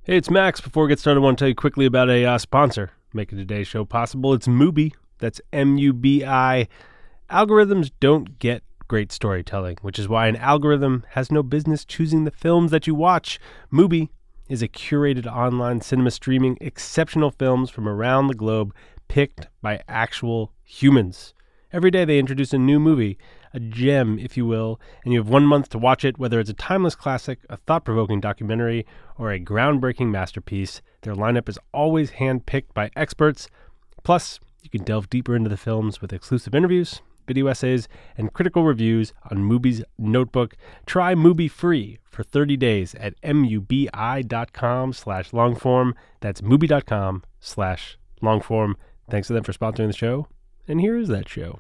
Hey, it's Max. Before we get started, I want to tell you quickly about a sponsor making today's show possible. It's Mubi. That's M-U-B-I. Algorithms don't get great storytelling, which is why an algorithm has no business choosing the films that you watch. Mubi is a curated online cinema streaming exceptional films from around the globe picked by actual humans. Every day they introduce a new movie, a gem, if you will, and you have 1 month to watch it, whether it's a timeless classic, a thought-provoking documentary, or a groundbreaking masterpiece. Their lineup is always hand-picked by experts. Plus, you can delve deeper into the films with exclusive interviews, video essays, and critical reviews on Mubi's Notebook. Try Mubi free for 30 days at mubi.com/longform. That's mubi.com/longform. Thanks to them for sponsoring the show. And here is that show.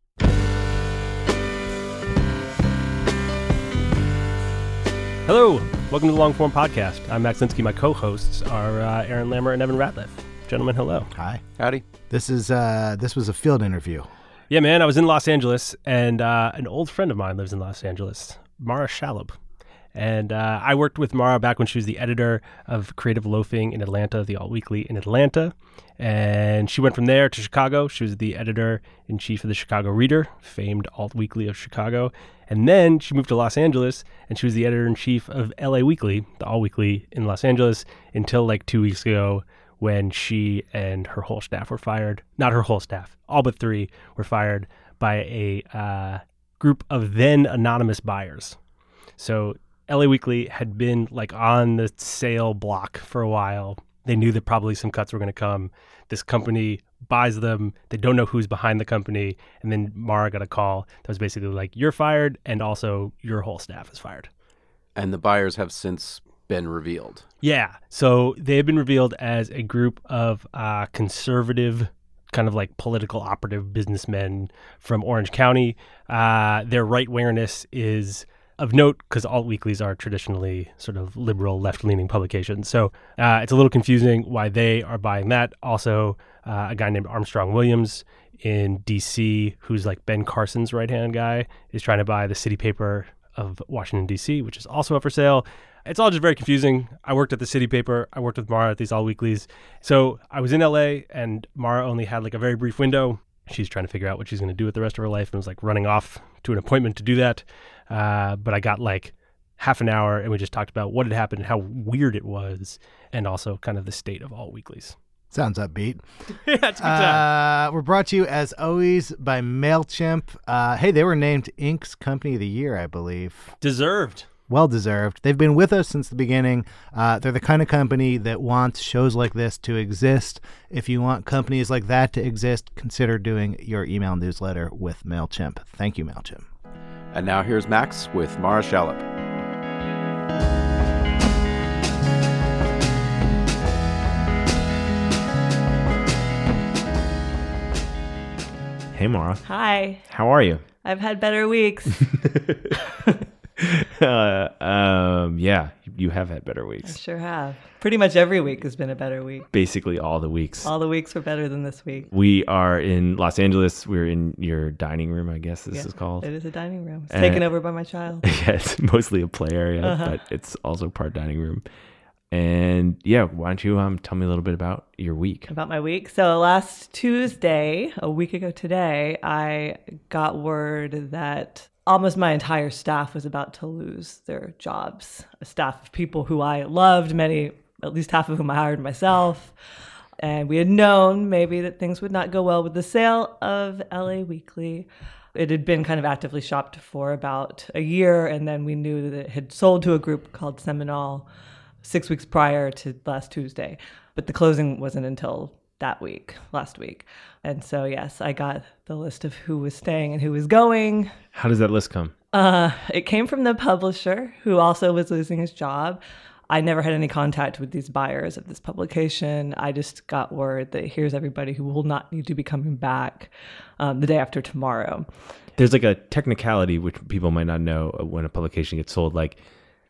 Hello, welcome to the Longform Podcast. I'm Max Linsky. My co-hosts are Aaron Lammer and Evan Ratliff. Gentlemen, hello. Hi. Howdy. This was a field interview. Yeah, man, I was in Los Angeles, and an old friend of mine lives in Los Angeles, Mara Shalhoub. And I worked with Mara back when she was the editor of Creative Loafing in Atlanta, the Alt Weekly in Atlanta. And she went from there to Chicago. She was the editor-in-chief of the Chicago Reader, famed Alt Weekly of Chicago. And then she moved to Los Angeles, and she was the editor-in-chief of LA Weekly, the Alt Weekly in Los Angeles, until like 2 weeks ago when she and her whole staff were fired. Not her whole staff, all but three were fired by a group of then anonymous buyers. So LA Weekly had been like on the sale block for a while. They knew that probably some cuts were going to come. This company buys them. They don't know who's behind the company. And then Mara got a call that was basically like, you're fired, and also your whole staff is fired. And the buyers have since been revealed. Yeah. So they have been revealed as a group of conservative, kind of like political operative businessmen from Orange County. Their right-wingerness is of note because alt weeklies are traditionally sort of liberal, left-leaning publications. So it's a little confusing why they are buying that. Also, a guy named Armstrong Williams in D.C., who's like Ben Carson's right-hand guy, is trying to buy the city paper of Washington, D.C., which is also up for sale. It's all just very confusing. I worked at the city paper. I worked with Mara at these alt weeklies. So I was in L.A., and Mara only had like a very brief window. She's trying to figure out what she's going to do with the rest of her life and was like running off to an appointment to do that. But I got like half an hour and we just talked about what had happened and how weird it was, and also kind of the state of alt weeklies. Sounds upbeat. Yeah, it's a good time. We're brought to you, as always, by MailChimp. Hey, they were named Inc.'s Company of the Year, I believe. Deserved. Well-deserved. They've been with us since the beginning. They're the kind of company that wants shows like this to exist. If you want companies like that to exist, consider doing your email newsletter with MailChimp. Thank you, MailChimp. And now here's Max with Mara Shalhoub. Hey, Mara. Hi. How are you? I've had better weeks. Yeah, you have had better I weeks. sure have. Pretty much every week has been a better week. Basically all the weeks. All the weeks were better than this week. We are in Los Angeles. We're in your dining room, I guess this is called. It is a dining room. It's taken over by my child. Yeah, it's mostly a play area, but it's also part dining room. And yeah, why don't you tell me a little bit about your week? About my week. So last Tuesday, a week ago today, I got word that almost my entire staff was about to lose their jobs. A staff of people who I loved, many, at least half of whom I hired myself. And we had known maybe that things would not go well with the sale of LA Weekly. It had been kind of actively shopped for about a year, and then we knew that it had sold to a group called Seminole 6 weeks prior to last Tuesday. But the closing wasn't until last week. And so, yes, I got the list of who was staying and who was going. How does that list come? It came from the publisher, who also was losing his job. I never had any contact with these buyers of this publication. I just got word that here's everybody who will not need to be coming back the day after tomorrow. There's like a technicality which people might not know when a publication gets sold. Like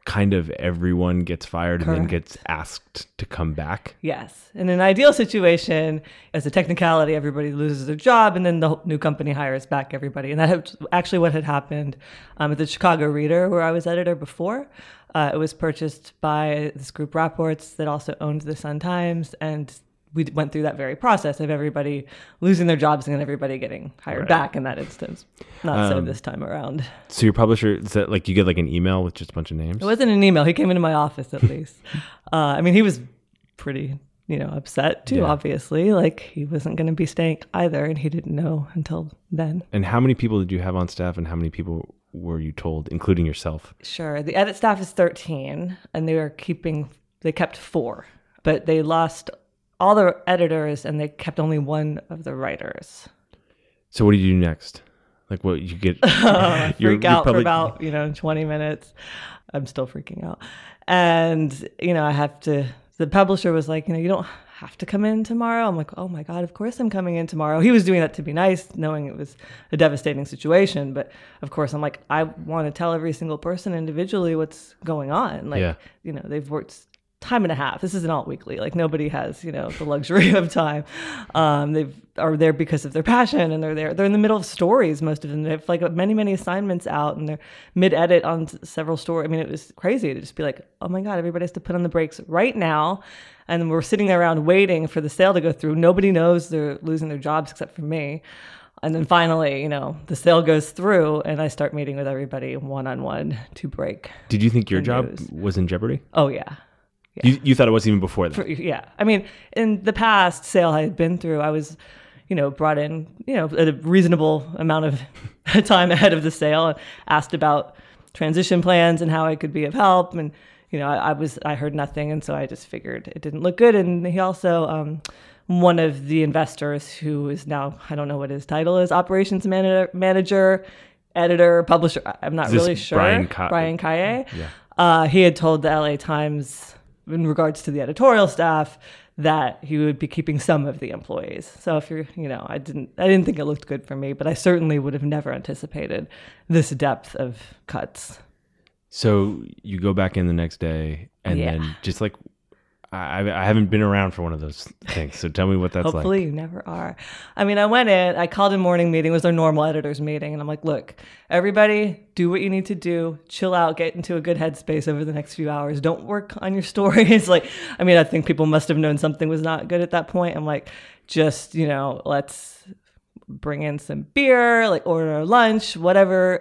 kind of everyone gets fired and then Correct. gets asked to come back? Yes. In an ideal situation, as a technicality, everybody loses their job and then the new company hires back everybody. And that's actually what had happened at the Chicago Reader, where I was editor before. It was purchased by this group, Rapports, that also owned the Sun-Times. And we went through that very process of everybody losing their jobs and then everybody getting hired back in that instance. Not so this time around. So your publisher, is that like you get like an email with just a bunch of names? It wasn't an email. He came into my office at least. I mean, he was pretty, upset too, obviously. Like he wasn't going to be staying either. And he didn't know until then. And how many people did you have on staff and how many people were you told, including yourself? Sure. The edit staff is 13 and they kept 4, but they lost all the editors and they kept only one of the writers. So what do you do next? Like what you get? Freak out for about, 20 minutes. I'm still freaking out. And, the publisher was like, you don't have to come in tomorrow. I'm like, oh my God, of course I'm coming in tomorrow. He was doing that to be nice, knowing it was a devastating situation. But of course, I'm like, I want to tell every single person individually what's going on. Like, they've worked time and a half. This is an alt weekly. Like nobody has, the luxury of time. They are there because of their passion and they're in the middle of stories. Most of them, they have like many, many assignments out and they're mid edit on several stories. I mean, it was crazy to just be like, oh my God, everybody has to put on the brakes right now. And we're sitting there around waiting for the sale to go through. Nobody knows they're losing their jobs except for me. And then finally, the sale goes through and I start meeting with everybody one-on-one to break. Did you think your job news. was in jeopardy? Oh yeah. You thought it was even before that? Yeah. I mean, in the past sale I had been through, I was, brought in, at a reasonable amount of time ahead of the sale and asked about transition plans and how I could be of help. And, I heard nothing. And so I just figured it didn't look good. And he also, one of the investors who is now, I don't know what his title is, operations manager, editor, publisher. I'm not really sure. Brian Kaye. Yeah. He had told the LA Times in regards to the editorial staff that he would be keeping some of the employees. So if you're, I didn't think it looked good for me, but I certainly would have never anticipated this depth of cuts. So you go back in the next day and then just like, I haven't been around for one of those things. So tell me what that's Hopefully like. you never are. I mean, I went in, I called a morning meeting. It was our normal editors meeting. And I'm like, look, everybody do what you need to do. Chill out, get into a good headspace over the next few hours. Don't work on your stories. I think people must have known something was not good at that point. I'm like, just, let's bring in some beer, order lunch, whatever.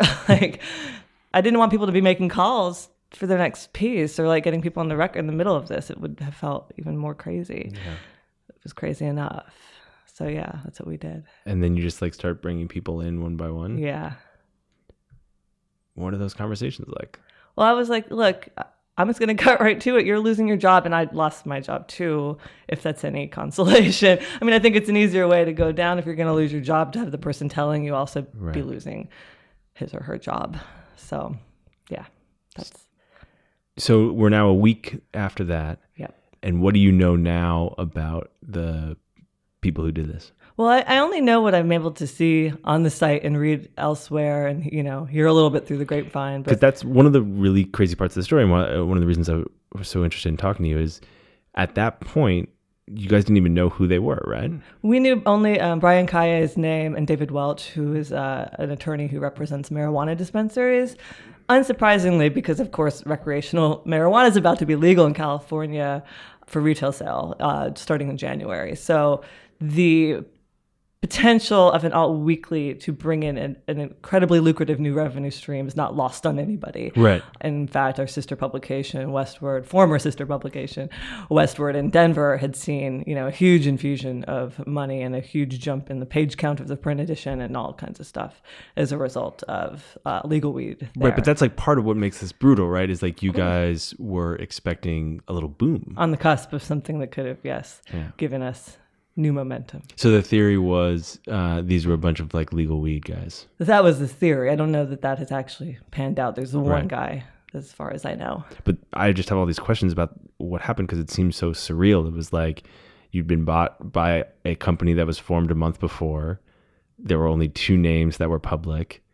I didn't want people to be making calls for their next piece or getting people on the record in the middle of this. It would have felt even more crazy. Yeah. It was crazy enough. So yeah, that's what we did. And then you just start bringing people in one by one? Yeah. What are those conversations like? Well, I was like, look, I'm just going to cut right to it. You're losing your job and I lost my job too, if that's any consolation. I think it's an easier way to go down if you're going to lose your job to have the person telling you also be losing his or her job. So yeah, that's... So we're now a week after that. Yep. And what do you know now about the people who did this? Well, I only know what I'm able to see on the site and read elsewhere and, hear a little bit through the grapevine. Because that's one of the really crazy parts of the story. And one of the reasons I was so interested in talking to you is at that point, you guys didn't even know who they were, right? We knew only Brian Kaye's name and David Welch, who is an attorney who represents marijuana dispensaries. Unsurprisingly, because of course recreational marijuana is about to be legal in California for retail sale starting in January. So the potential of an alt weekly to bring in an incredibly lucrative new revenue stream is not lost on anybody. Right. In fact, our sister publication, former sister publication, Westward in Denver, had seen, a huge infusion of money and a huge jump in the page count of the print edition and all kinds of stuff as a result of legal weed there. Right, but that's part of what makes this brutal, right? Is you guys were expecting a little boom. On the cusp of something that could have, given us new momentum. So the theory was these were a bunch of legal weed guys. That was the theory. I don't know that has actually panned out. There's one guy, as far as I know. But I just have all these questions about what happened because it seems so surreal. It was you'd been bought by a company that was formed a month before. There were only 2 names that were public.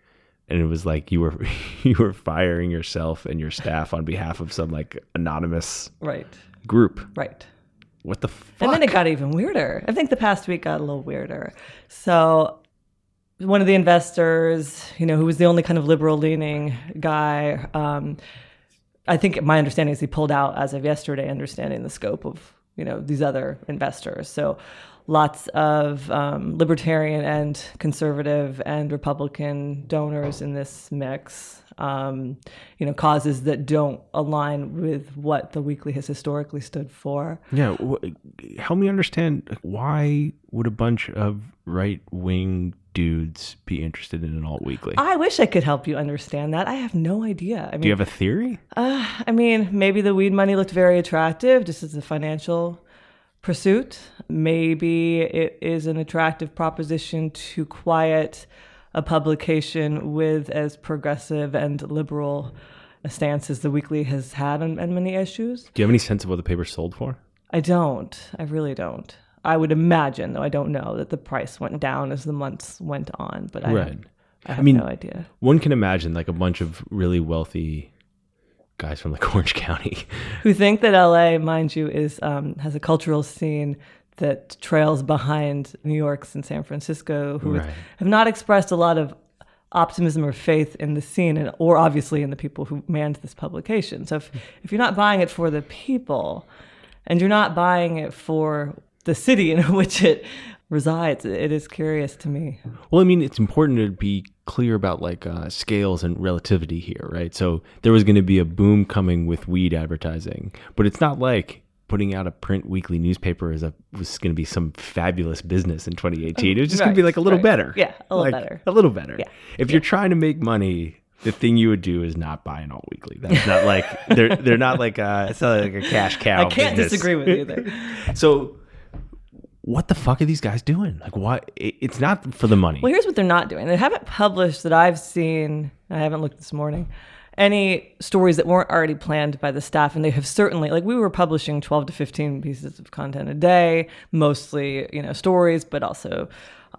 and it was like you were firing yourself and your staff on behalf of some like anonymous Right. group. Right. What the fuck? And then it got even weirder. I think the past week got a little weirder. So one of the investors, who was the only kind of liberal leaning guy, I think my understanding is he pulled out as of yesterday, understanding the scope of, these other investors. So lots of libertarian and conservative and Republican donors in this mix, causes that don't align with what the Weekly has historically stood for. Yeah. Help me understand, why would a bunch of right-wing dudes be interested in an alt weekly? I wish I could help you understand that. I have no idea. Do you have a theory? Maybe the weed money looked very attractive just as a financial pursuit. Maybe it is an attractive proposition to quiet a publication with as progressive and liberal a stance as the Weekly has had on many issues. Do you have any sense of what the paper sold for? I don't. I really don't. I would imagine, though I don't know, that the price went down as the months went on, but I have no idea. One can imagine like a bunch of really wealthy guys from like Orange County who think that LA, mind you, is has a cultural scene that trails behind New York's and San Francisco, who have not expressed a lot of optimism or faith in the scene, or obviously in the people who manned this publication. So if you're not buying it for the people, and you're not buying it for the city in which it resides, it is curious to me. Well, I mean, it's important to be clear about like scales and relativity here, right? So there was going to be a boom coming with weed advertising, but it's not like putting out a print weekly newspaper was going to be some fabulous business in 2018. It was just going to be like a little better. Yeah, a little better. A little better. Yeah. If you're trying to make money, the thing you would do is not buy an alt weekly. That's not like they're not like it's not like a cash cow. I can't business. disagree with you there. So what the fuck are these guys doing? Like, why? It's not for the money. Well, here's what they're not doing. They haven't published, that I've seen, I haven't looked this morning, any stories that weren't already planned by the staff. And they have certainly, like, we were publishing 12 to 15 pieces of content a day, mostly, stories, but also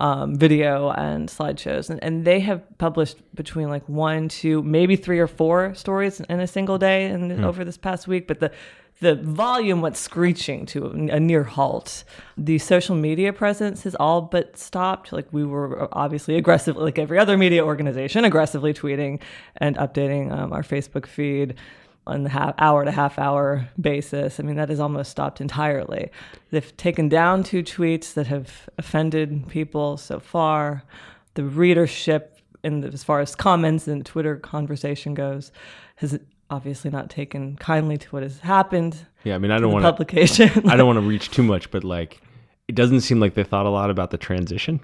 video and slideshows. And they have published between like 1, 2, maybe 3 or 4 stories in a single day over this past week. But the volume went screeching to a near halt. The social media presence has all but stopped. Like, we were obviously aggressively, like every other media organization, aggressively tweeting and updating our Facebook feed on the hour to half hour basis. I mean, that has almost stopped entirely. They've taken down 2 tweets that have offended people so far. The readership, as far as comments and Twitter conversation goes, has obviously not taken kindly to what has happened. Yeah, I mean, I don't want publication. I don't want to reach too much, but like, it doesn't seem like they thought a lot about the transition.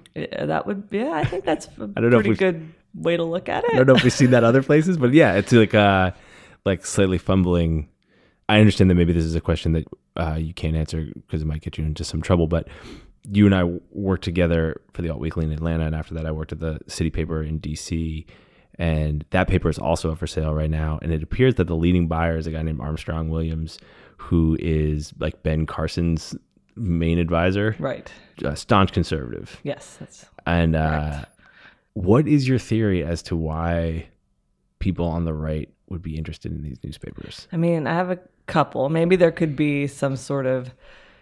I think that's a I don't know pretty good way to look at it. I don't know if we've seen that other places, but yeah, it's like slightly fumbling. I understand that maybe this is a question that you can't answer because it might get you into some trouble, but you and I worked together for the Alt Weekly in Atlanta, and after that I worked at the City Paper in DC, and that paper is also up for sale right now, and it appears that the leading buyer is a guy named Armstrong Williams, who is like Ben Carson's main advisor. Right. A staunch conservative. Yes, that's and correct. What is your theory as to why people on the right would be interested in these newspapers? I mean, I have a couple. Maybe there could be some sort of,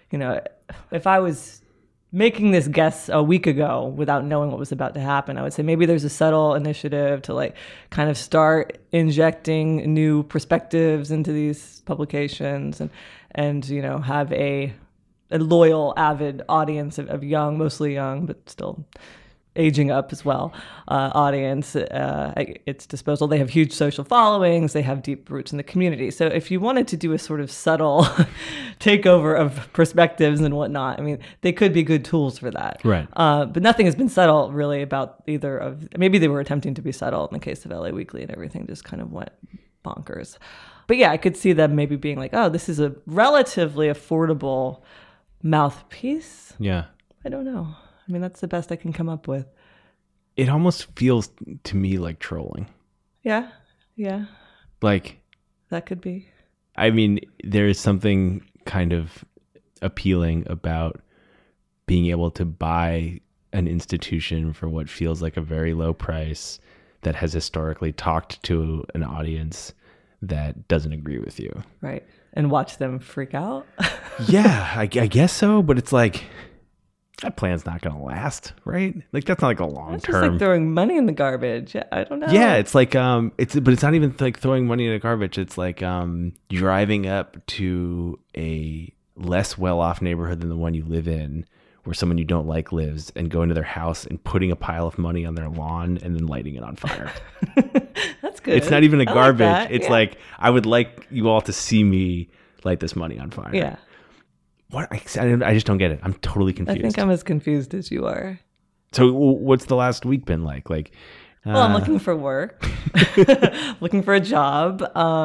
if I was making this guess a week ago without knowing what was about to happen, I would say maybe there's a subtle initiative to like kind of start injecting new perspectives into these publications and have a loyal, avid audience of young, mostly young, but still aging up as well, audience at its disposal. They have huge social followings. They have deep roots in the community. So if you wanted to do a sort of subtle takeover of perspectives and whatnot, I mean, they could be good tools for that. Right. But nothing has been subtle really about either of, maybe they were attempting to be subtle in the case of LA Weekly, and everything just kind of went bonkers. But yeah, I could see them maybe being like, oh, this is a relatively affordable mouthpiece. Yeah. I don't know. I mean, that's the best I can come up with. It almost feels to me like trolling. Yeah. Like, That could be. I mean, there is something kind of appealing about being able to buy an institution for what feels like a very low price, that has historically talked to an audience that doesn't agree with you. Right. And watch them freak out. Yeah, I guess so. But it's like, that plan's not going to last, right? Like, that's not like a long It's just like term. throwing money in the garbage. I don't know. Yeah, it's like but it's not even like throwing money in the garbage. It's like driving up to a less well-off neighborhood than the one you live in, where someone you don't like lives, and going to their house and putting a pile of money on their lawn and then lighting it on fire. That's good. It's not even a I like garbage. that. It's Yeah. like, I would like you all to see me light this money on fire. Yeah. What? I just don't get it. I'm totally I confused. think I'm as confused as you are. So what's the last week been like? Like, Well, I'm looking for work, looking for a job.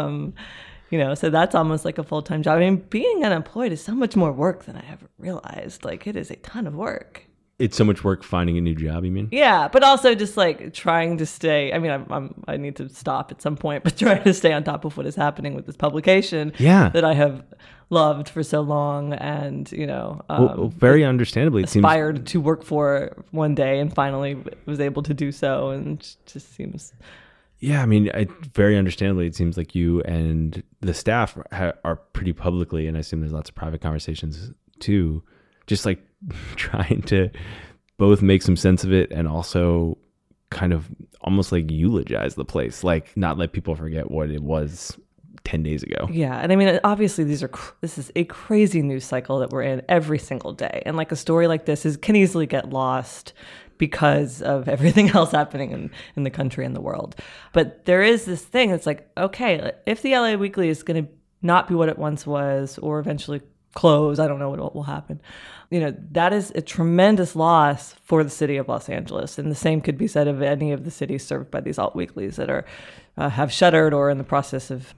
So that's almost like a full-time job. I mean, being unemployed is so much more work than I ever realized. Like, it is a ton of work. it's so much work finding a new job, you mean? Yeah, but also just like trying to stay. I mean, I need to stop at some point, but trying to stay on top of what is happening with this publication Yeah. that I have loved for so long, and Well, very understandably, it seems. aspired to work for one day, and finally was able to do so, and it just seems. Yeah, I mean, very understandably, it seems like you and the staff are pretty publicly, and I assume there's lots of private conversations too, just like trying to both make some sense of it and also kind of almost like eulogize the place, like not let people forget what it was 10 days ago. Yeah, and I mean, obviously, this is a crazy news cycle that we're in every single day, and like a story like this can easily get lost because of everything else happening in the country and the world. But there is this thing that's like, okay, if the LA Weekly is going to not be what it once was, or eventually close, I don't know what will happen. That is a tremendous loss for the city of Los Angeles, and the same could be said of any of the cities served by these alt weeklies that are have shuttered or in the process of,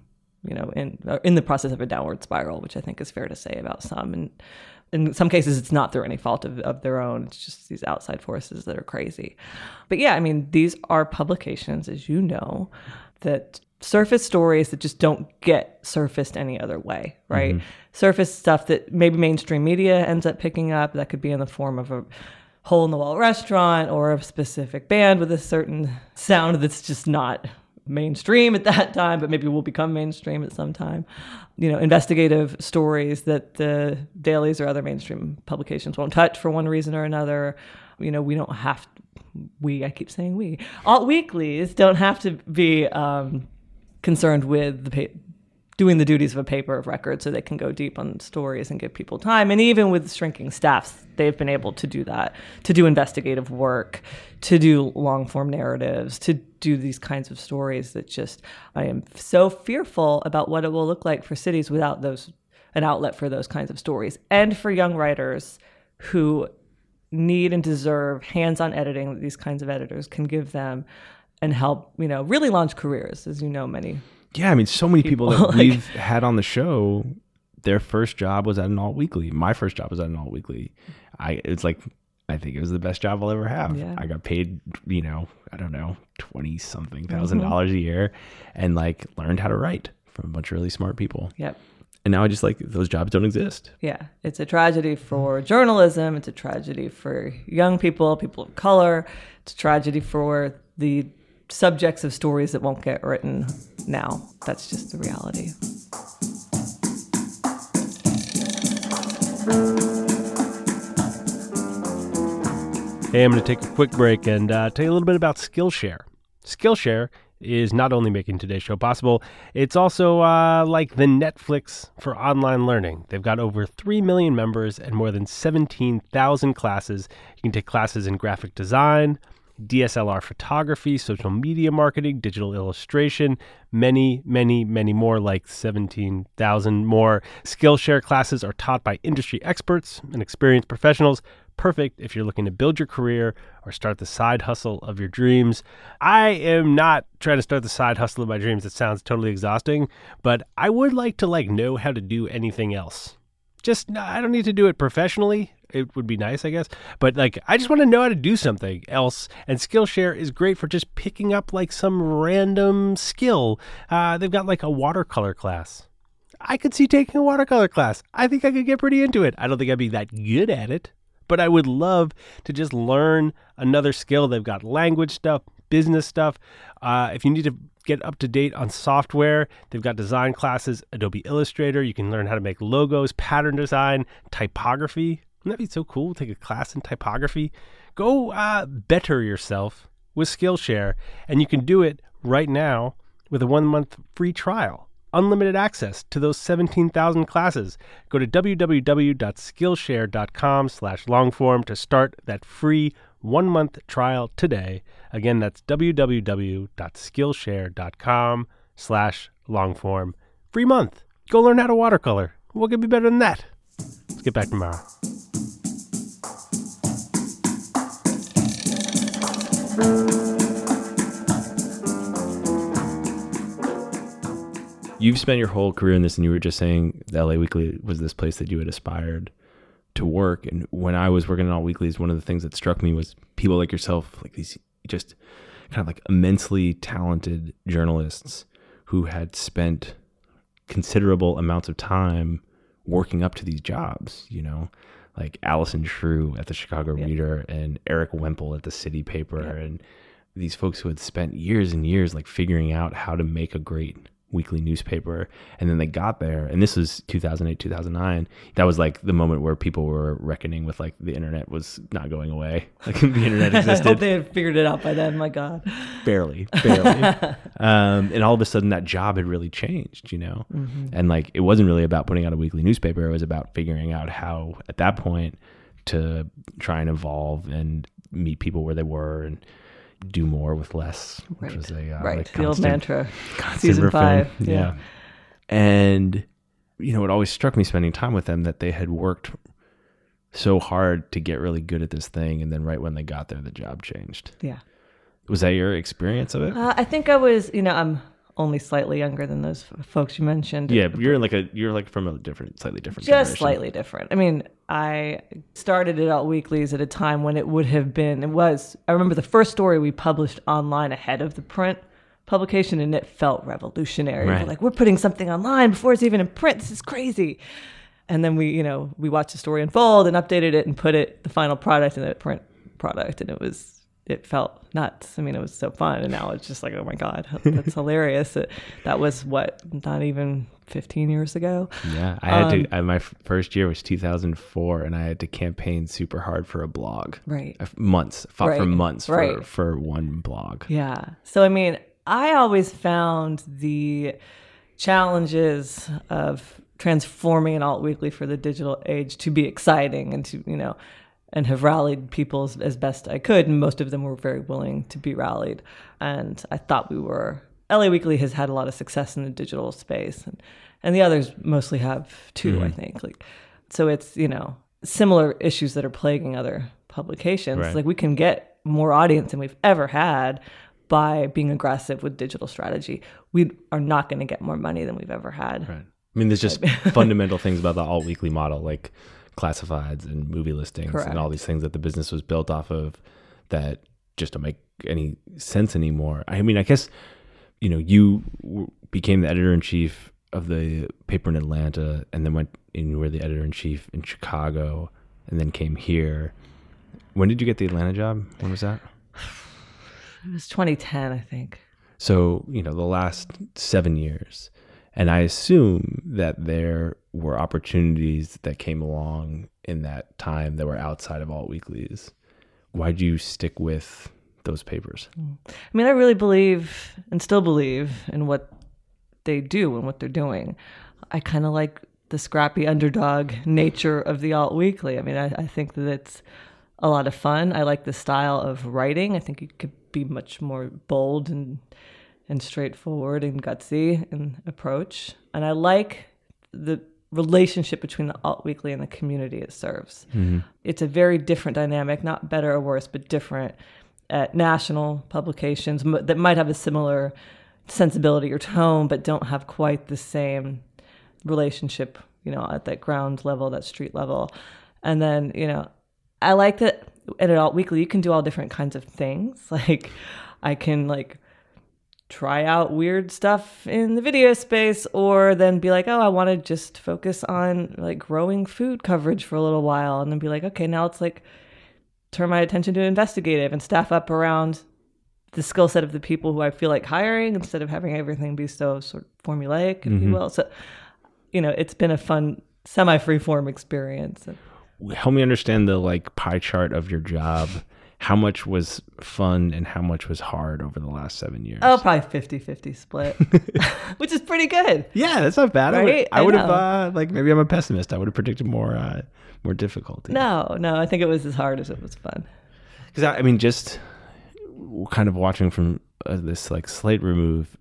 in the process of a downward spiral, which I think is fair to say about some. And in some cases, it's not through any fault of their own. It's just these outside forces that are crazy. But yeah, I mean, these are publications, as you know, that surface stories that just don't get surfaced any other way, right? Mm-hmm. Surface stuff that maybe mainstream media ends up picking up. That could be in the form of a hole-in-the-wall restaurant or a specific band with a certain sound that's just not mainstream at that time, but maybe will become mainstream at some time. Investigative stories that the dailies or other mainstream publications won't touch for one reason or another. We don't have to, I keep saying we. Alt weeklies don't have to be concerned with doing the duties of a paper of record, so they can go deep on stories and give people time. And even with shrinking staffs, they've been able to do that, to do investigative work, to do long form narratives, to do these kinds of stories that just, I am so fearful about what it will look like for cities without an outlet for those kinds of stories. And for young writers who need and deserve hands-on editing that these kinds of editors can give them and help, really launch careers, as many. Yeah, I mean, so many people that we've had on the show, their first job was at an alt weekly. My first job was at an alt weekly. It's like, I think it was the best job I'll ever have. Yeah. I got paid, I don't know, $20-something thousand a year, and like learned how to write from a bunch of really smart people. Yep. And now I just those jobs don't exist. Yeah, it's a tragedy for journalism. It's a tragedy for young people of color. It's a tragedy for the subjects of stories that won't get written now. That's just the reality. Hey, I'm going to take a quick break and tell you a little bit about Skillshare. Skillshare is not only making today's show possible, it's also like the Netflix for online learning. They've got over 3 million members and more than 17,000 classes. You can take classes in graphic design, DSLR photography, social media marketing, digital illustration, many, many, many more, like 17,000 more. Skillshare classes are taught by industry experts and experienced professionals. Perfect if you're looking to build your career or start the side hustle of your dreams. I am not trying to start the side hustle of my dreams. It sounds totally exhausting, but I would like to know how to do anything else. I don't need to do it professionally. It would be nice, I guess. But I just want to know how to do something else. And Skillshare is great for just picking up some random skill. They've got a watercolor class. I could see taking a watercolor class. I think I could get pretty into it. I don't think I'd be that good at it, but I would love to just learn another skill. They've got language stuff, business stuff. If you need to get up to date on software, they've got design classes, Adobe Illustrator. You can learn how to make logos, pattern design, typography. Wouldn't that be so cool? Take a class in typography. Go better yourself with Skillshare, and you can do it right now with a 1-month free trial. Unlimited access to those 17,000 classes. Go to www.skillshare.com/longform to start that free 1-month trial today. Again, that's www.skillshare.com/longform. Free month. Go learn how to watercolor. What could be better than that? Let's get back to Mara. You've spent your whole career in this, and you were just saying the LA Weekly was this place that you had aspired to work. And when I was working on Alt Weeklies, one of the things that struck me was people like yourself, like these just kind of like immensely talented journalists who had spent considerable amounts of time working up to these jobs, you know, like Allison Shrew at the Chicago Reader and Eric Wemple at the City Paper, and these folks who had spent years and years like figuring out how to make a great weekly newspaper. And then they got there, and this was 2008, 2009. That was like the moment where people were reckoning with like the internet was not going away. Like the internet existed. I hope they had figured it out by then. My God. Barely. And all of a sudden that job had really changed, you know? And like, it wasn't really about putting out a weekly newspaper. It was about figuring out how at that point to try and evolve and meet people where they were and do more with less, which was a like the old mantra. Season refrain. 5. Yeah. And, you know, it always struck me spending time with them that they had worked so hard to get really good at this thing. And then right when they got there, the job changed. Yeah. Was that your experience of it? I think I was, you know, I'm only slightly younger than those folks you mentioned. Yeah, you're like from a slightly different Just generation. slightly different. I mean, I started at Alt Weeklies at a time when I remember the first story we published online ahead of the print publication, and it felt revolutionary. Right. We're like, we're putting something online before it's even in print. This is crazy. And then we watched the story unfold and updated it and put the final product in the print product, and it felt nuts. I mean, it was so fun. And now it's just like, oh my God, that's hilarious. That was not even 15 years ago. Yeah. I had to, my first year was 2004, and I had to campaign super hard for a blog. Right. Fought for months for one blog. Yeah. So, I mean, I always found the challenges of transforming an Alt Weekly for the digital age to be exciting and to, and have rallied people as best I could. And most of them were very willing to be rallied. And I thought LA Weekly has had a lot of success in the digital space. And the others mostly have too, I think. So it's, similar issues that are plaguing other publications. Right. Like we can get more audience than we've ever had by being aggressive with digital strategy. We are not going to get more money than we've ever had. Right. I mean, there's just fundamental things about the Alt Weekly model, like classifieds and movie listings. Correct. And all these things that the business was built off of that just don't make any sense anymore. I mean, I guess, you became the editor-in-chief of the paper in Atlanta, and then went and you were the editor-in-chief in Chicago, and then came here. When did you get the Atlanta job? When was that? It was 2010, I think. So, the last 7 years. And I assume that there were opportunities that came along in that time that were outside of Alt Weeklies. Why'd you stick with those papers? I mean, I really believe and still believe in what they do and what they're doing. I kind of like the scrappy underdog nature of the Alt Weekly. I mean, I think that it's a lot of fun. I like the style of writing. I think it could be much more bold and straightforward and gutsy in approach. And I like the relationship between the Alt Weekly and the community it serves. Mm-hmm. It's a very different dynamic, not better or worse, but different at national publications that might have a similar sensibility or tone, but don't have quite the same relationship, at that ground level, that street level. And then, I like that at an Alt Weekly, you can do all different kinds of things. Like I can try out weird stuff in the video space, or then be like, oh, I want to just focus on growing food coverage for a little while, and then be like, okay, now let's turn my attention to investigative and staff up around the skill set of the people who I feel like hiring instead of having everything be so sort of formulaic, if you will. So, it's been a fun semi-freeform experience. Help me understand the like pie chart of your job. How much was fun and how much was hard over the last 7 years? Oh, probably 50-50 split, which is pretty good. Yeah, that's not bad. Right? I would have maybe I'm a pessimist. I would have predicted more difficulty. No, I think it was as hard as it was fun. Because just kind of watching from this like slight remove,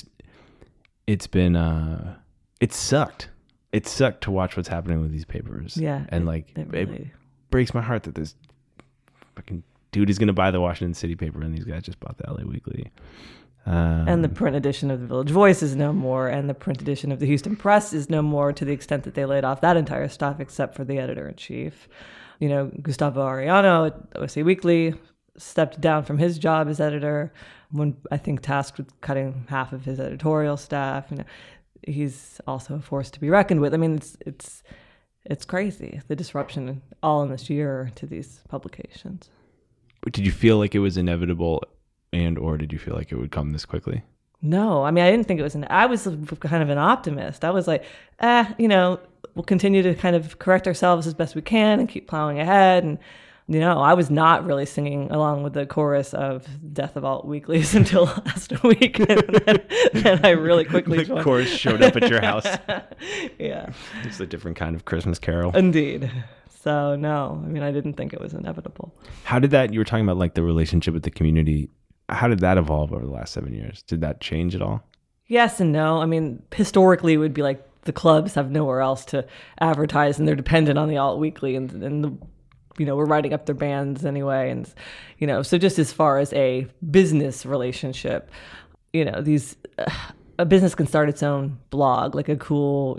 it's been it sucked. It sucked to watch what's happening with these papers. Yeah, and it breaks my heart that this fucking dude is going to buy the Washington City paper, and these guys just bought the LA Weekly. And the print edition of the Village Voice is no more, and the print edition of the Houston Press is no more, to the extent that they laid off that entire staff except for the editor-in-chief. Gustavo Arellano at OSA Weekly stepped down from his job as editor when, I think, tasked with cutting half of his editorial staff. He's also a force to be reckoned with. It's crazy, the disruption all in this year to these publications. Did you feel like it was inevitable, or did you feel like it would come this quickly? No, I didn't think it was. I was kind of an optimist. I was like, we'll continue to kind of correct ourselves as best we can and keep plowing ahead. And, I was not really singing along with the chorus of Death of Alt Weeklies until last week. And then I really quickly joined. The chorus showed up at your house. Yeah. It's a different kind of Christmas carol. Indeed. So, no, I didn't think it was inevitable. How did that, you were talking about like the relationship with the community, how did that evolve over the last 7 years? Did that change at all? Yes and no. Historically, it would be like the clubs have nowhere else to advertise, and they're dependent on the Alt Weekly, and we're writing up their bands anyway. And, so just as far as a business relationship, a business can start its own blog, like a cool,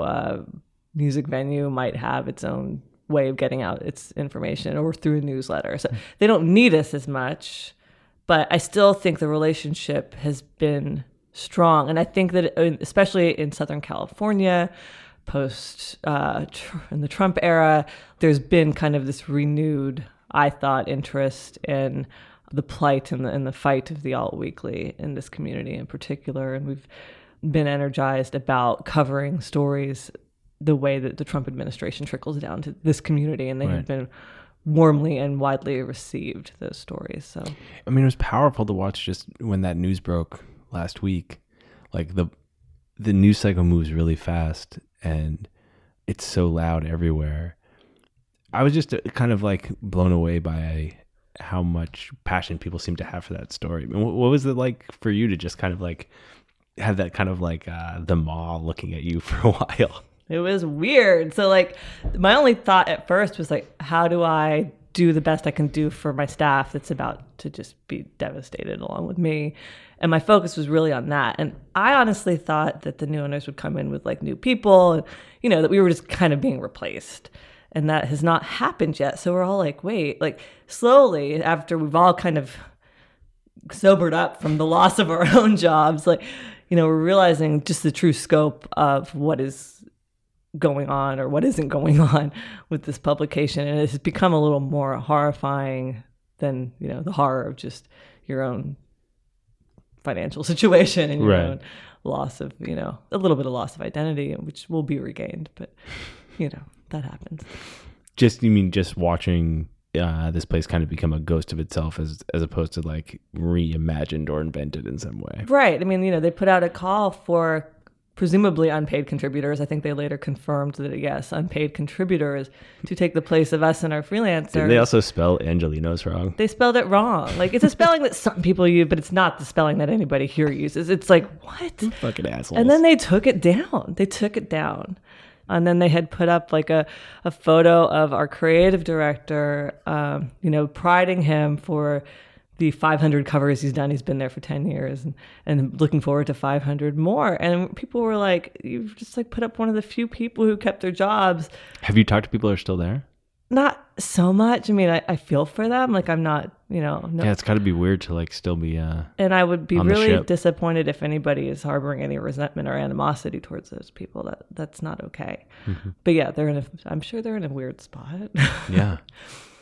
music venue might have its own way of getting out its information, or through a newsletter. So they don't need us as much, but I still think the relationship has been strong. And I think that, especially in Southern California, post in the Trump era, there's been kind of this renewed, I thought, interest in the plight and the fight of the Alt Weekly in this community in particular. And we've been energized about covering stories the way that the Trump administration trickles down to this community, and they have been warmly and widely received, those stories. So it was powerful to watch just when that news broke last week. Like the news cycle moves really fast, and it's so loud everywhere. I was just kind of like blown away by how much passion people seem to have for that story. What was it like for you to just kind of like have that kind of like the maw looking at you for a while? It was weird. So like my only thought at first was like, how do I do the best I can do for my staff that's about to just be devastated along with me? And my focus was really on that. And I honestly thought that the new owners would come in with like new people, and, that we were just kind of being replaced. And that has not happened yet. So we're all like, wait, like slowly after we've all kind of sobered up from the loss of our own jobs, like, we're realizing just the true scope of what is going on or what isn't going on with this publication. And it has become a little more horrifying than, the horror of just your own financial situation and your own loss of, a little bit of loss of identity, which will be regained. But, that happens. You mean just watching this place kind of become a ghost of itself as opposed to like reimagined or invented in some way? Right. They put out a call for presumably unpaid contributors. I think they later confirmed that, yes, unpaid contributors to take the place of us and our freelancers. Did they also spell Angelinos wrong? They spelled it wrong. Like, it's a spelling that some people use, but it's not the spelling that anybody here uses. It's like, what? Fucking assholes. And then they took it down. And then they had put up like a photo of our creative director, priding him for the 500 covers he's done. He's been there for 10 years and looking forward to 500 more. And people were like, you've just like put up one of the few people who kept their jobs. Have you talked to people who are still there? Not so much. I feel for them. Like, I'm not, no. Yeah, it's got to be weird to like still be and I would be really disappointed if anybody is harboring any resentment or animosity towards those people. That's not okay. Mm-hmm. But yeah, I'm sure they're in a weird spot. Yeah.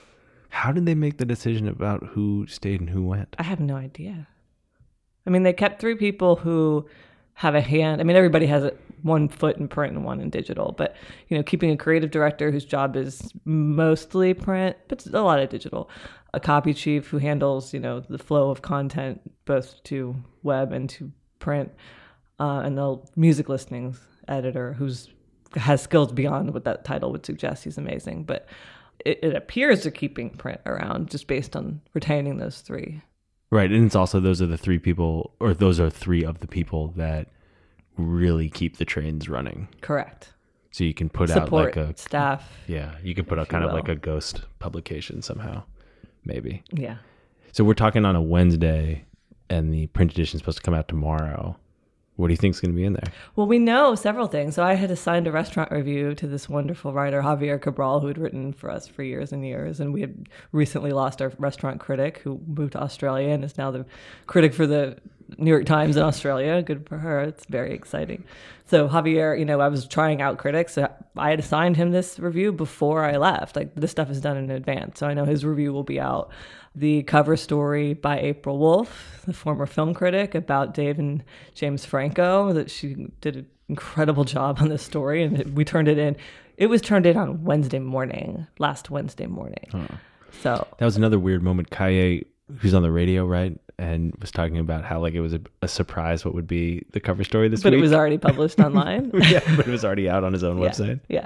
How did they make the decision about who stayed and who went? I have no idea. I mean, they kept 3 people who have a hand. I mean, everybody has one foot in print and one in digital, but, keeping a creative director whose job is mostly print, but a lot of digital, a copy chief who handles, the flow of content, both to web and to print, and the music listings editor has skills beyond what that title would suggest. He's amazing, but it appears they're keeping print around just based on retaining those 3. Right, and it's also those are 3 of the people that really keep the trains running. Correct. So you can put Support out like a staff. Yeah, you can put out kind of like a ghost publication somehow, maybe. Yeah. So we're talking on a Wednesday, and the print edition is supposed to come out tomorrow. What do you think is going to be in there? Well, we know several things. So I had assigned a restaurant review to this wonderful writer, Javier Cabral, who had written for us for years and years. And we had recently lost our restaurant critic who moved to Australia and is now the critic for the New York Times in Australia. Good for her. It's very exciting. So Javier, I was trying out critics. So I had assigned him this review before I left. Like, this stuff is done in advance. So I know his review will be out. The cover story by April Wolf, the former film critic, about Dave and James Franco, that she did an incredible job on this story. And we turned it in. It was turned in on last Wednesday morning. Oh. So that was another weird moment. Kaye, who's on the radio, right? And was talking about how like it was a surprise what would be the cover story this week. But it was already published online. Yeah, but it was already out on his own website. Yeah.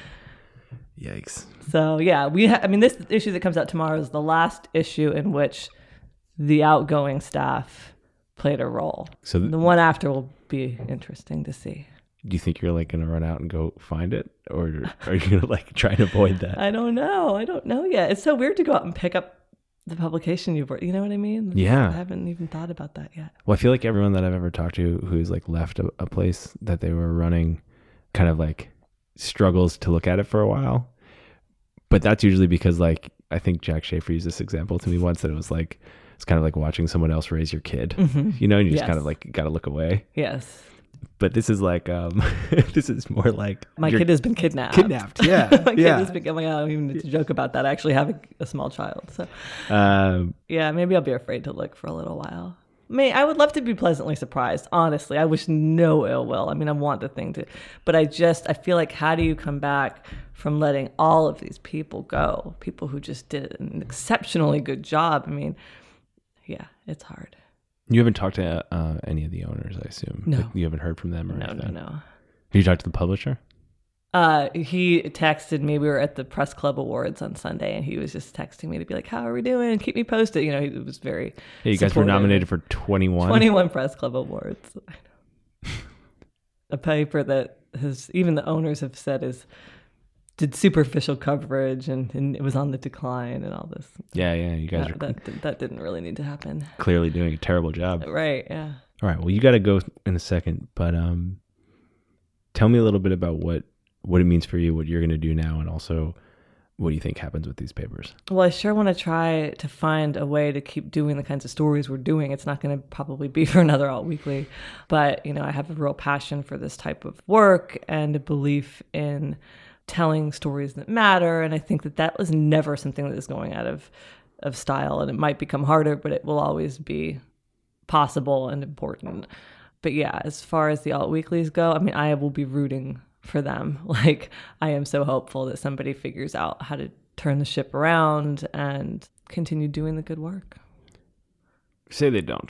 Yikes. So yeah, this issue that comes out tomorrow is the last issue in which the outgoing staff played a role. So the one after will be interesting to see. Do you think you're like going to run out and go find it, or are you going to like try and avoid that? I don't know yet. It's so weird to go out and pick up the publication you've worked. You know what I mean? Yeah. I haven't even thought about that yet. Well, I feel like everyone that I've ever talked to who's like left a place that they were running kind of like struggles to look at it for a while. But that's usually because like, I think Jack Schaefer used this example to me once, that it was like, it's kind of like watching someone else raise your kid, and you just kind of like got to look away. Yes. But this is like, this is more like my kid has been kidnapped. Yeah. My kid has been, I don't even need to joke about that. I actually have a small child. So yeah, maybe I'll be afraid to look for a little while. I mean, I would love to be pleasantly surprised. Honestly, I wish no ill will. I mean, I want the thing to, but I feel like, how do you come back from letting all of these people go? People who just did an exceptionally good job. I mean, yeah, it's hard. You haven't talked to any of the owners, I assume. No. Like, you haven't heard from them or anything? No. Have you talked to the publisher? He texted me. We were at the Press Club Awards on Sunday, and he was just texting me to be like, "How are we doing? Keep me posted." He was very. Yeah, you guys were nominated for 21 Press Club Awards. I know. A paper that even the owners have said did superficial coverage and it was on the decline and all this. Yeah, you guys are that didn't really need to happen. Clearly doing a terrible job. Right. Yeah. All right. Well, you got to go in a second, but tell me a little bit about what it means for you, what you're going to do now, and also what do you think happens with these papers? Well, I sure want to try to find a way to keep doing the kinds of stories we're doing. It's not going to probably be for another Alt Weekly, but I have a real passion for this type of work and a belief in telling stories that matter. And I think that was never something that is going out of style, and it might become harder, but it will always be possible and important. But yeah, as far as the Alt Weeklies go, I mean, I will be rooting for them. Like, I am so hopeful that somebody figures out how to turn the ship around and continue doing the good work. Say they don't.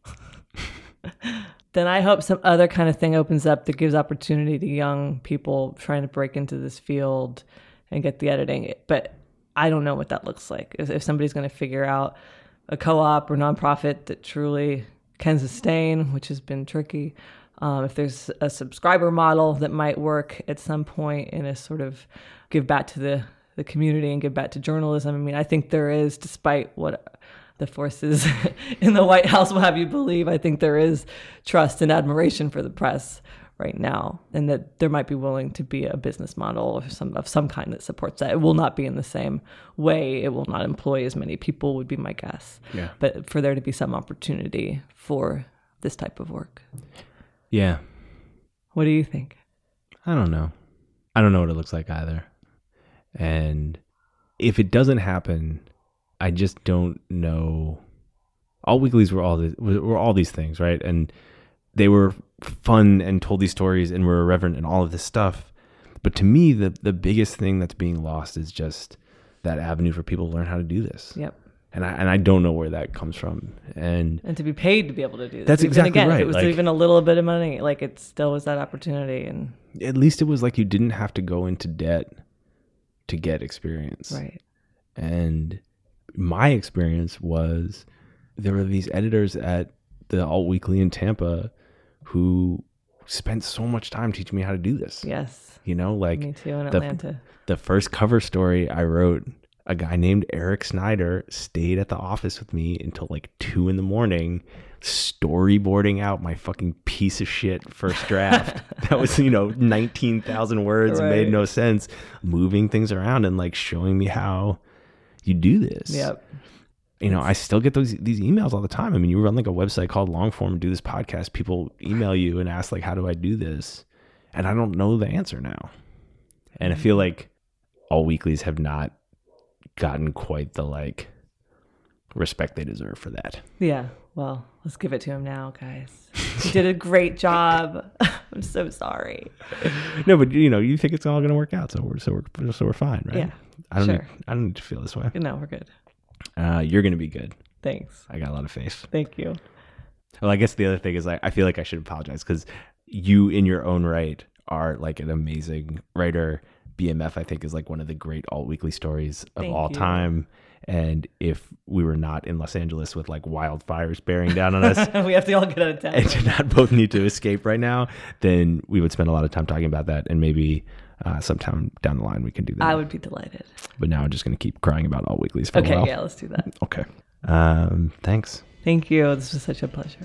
Then I hope some other kind of thing opens up that gives opportunity to young people trying to break into this field and get the editing. But I don't know what that looks like. If somebody's going to figure out a co-op or nonprofit that truly can sustain, which has been tricky. If there's a subscriber model that might work at some point in a sort of give back to the community and give back to journalism. I mean, I think there is, despite what the forces in the White House will have you believe, I think there is trust and admiration for the press right now, and that there might be willing to be a business model of some kind that supports that. It will not be in the same way. It will not employ as many people, would be my guess. Yeah. But for there to be some opportunity for this type of work. Yeah. What do you think? I don't know. I don't know what it looks like either. And if it doesn't happen, I just don't know. All weeklies were all these things, right? And they were fun and told these stories and were irreverent and all of this stuff. But to me, the biggest thing that's being lost is just that avenue for people to learn how to do this. Yep. And I don't know where that comes from. And to be paid to be able to do this. That's exactly again, right. If it was Like, even a little bit of money, like it still was that opportunity. And at least it was like you didn't have to go into debt to get experience. right. And my experience was there were these editors at the Alt Weekly in Tampa who spent so much time teaching me how to do this. Yes. You know, like Me too in Atlanta. the first cover story I wrote, a guy named Eric Snyder stayed at the office with me until like 2 a.m, storyboarding out my fucking piece of shit first draft. That was, 19,000 words, Right. made no sense, moving things around and like showing me how you do this. Yep. I still get these emails all the time. I mean, you run like a website called Longform and do this podcast. People email you and ask like, how do I do this? And I don't know the answer now. And I feel like all weeklies have not gotten quite the like respect they deserve for that. Yeah. Well, let's give it to him now, guys. You did a great job. I'm so sorry. No, but you think it's all going to work out, so we're fine, right? Yeah. I don't sure. need to feel this way. No, we're good. You're going to be good. Thanks. I got a lot of faith. Thank you. Well, I guess the other thing is I feel like I should apologize because you in your own right are like an amazing writer. BMF, I think, is like one of the great alt weekly stories of Thank all you. time. And if we were not in Los Angeles with like wildfires bearing down on us We have to all get out of town. and did not both need to escape right now, then we would spend a lot of time talking about that. And maybe sometime down the line we can do that. I would be delighted. But now I'm just going to keep crying about alt weeklies for a Okay, while. yeah, let's do that. Okay. Thanks. Thank you. This was such a pleasure.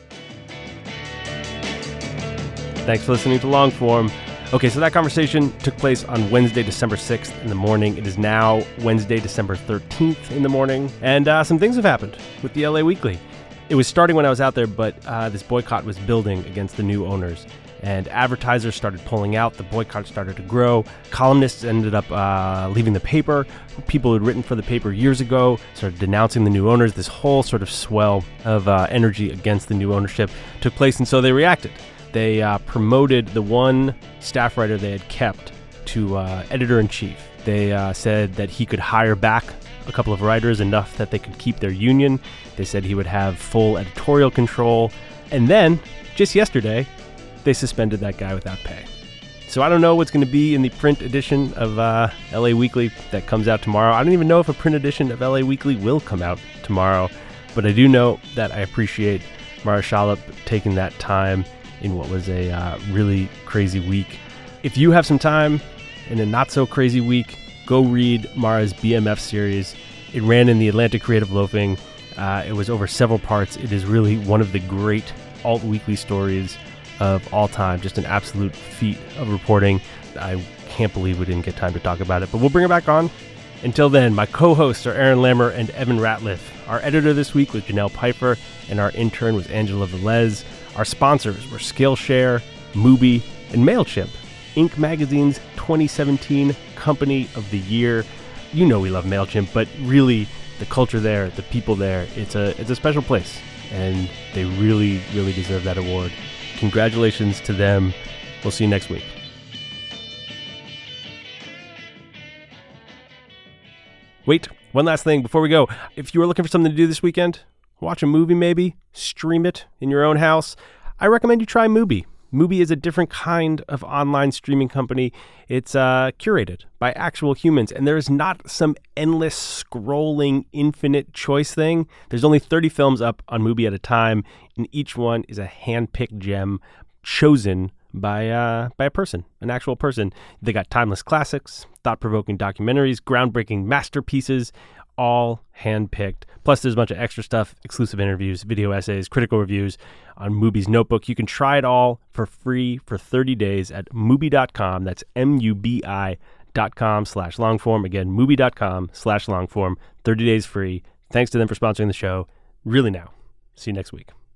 Thanks for listening to Longform. Okay, so that conversation took place on Wednesday, December 6th in the morning. It is now Wednesday, December 13th in the morning. And some things have happened with the LA Weekly. It was starting when I was out there, but this boycott was building against the new owners. And advertisers started pulling out. The boycott started to grow. Columnists ended up leaving the paper. People who had written for the paper years ago started denouncing the new owners. This whole sort of swell of energy against the new ownership took place, and so they reacted. They promoted the one staff writer they had kept to editor-in-chief. They said that he could hire back a couple of writers, enough that they could keep their union. They said he would have full editorial control. And then, just yesterday, they suspended that guy without pay. So I don't know what's going to be in the print edition of LA Weekly that comes out tomorrow. I don't even know if a print edition of LA Weekly will come out tomorrow. But I do know that I appreciate Mara Shalop taking that time in what was a really crazy week. If you have some time in a not so crazy week, go read Mara's BMF series. It ran in the Atlantic Creative Loafing. It was over several parts. It is really one of the great alt weekly stories of all time. Just an absolute feat of reporting. I can't believe we didn't get time to talk about it, but we'll bring it back on. Until then, my co-hosts are Aaron Lammer and Evan Ratliff. Our editor this week was Janelle Piper, and our intern was Angela Velez. Our sponsors were Skillshare, Mubi, and MailChimp, Inc. Magazine's 2017 Company of the Year. You know we love MailChimp, but really the culture there, the people there, it's a special place, and they really, really deserve that award. Congratulations to them. We'll see you next week. Wait, one last thing before we go. If you are looking for something to do this weekend, watch a movie maybe, stream it in your own house, I recommend you try Mubi. Mubi is a different kind of online streaming company. It's curated by actual humans, and there is not some endless scrolling infinite choice thing. There's only 30 films up on Mubi at a time, and each one is a hand-picked gem chosen by a person, an actual person. They got timeless classics, thought-provoking documentaries, groundbreaking masterpieces, all hand-picked. Plus, there's a bunch of extra stuff, exclusive interviews, video essays, critical reviews on Mubi's notebook. You can try it all for free for 30 days at Mubi.com. That's MUBI.com/longform. Again, Mubi.com/longform. 30 days free. Thanks to them for sponsoring the show. Really now. See you next week.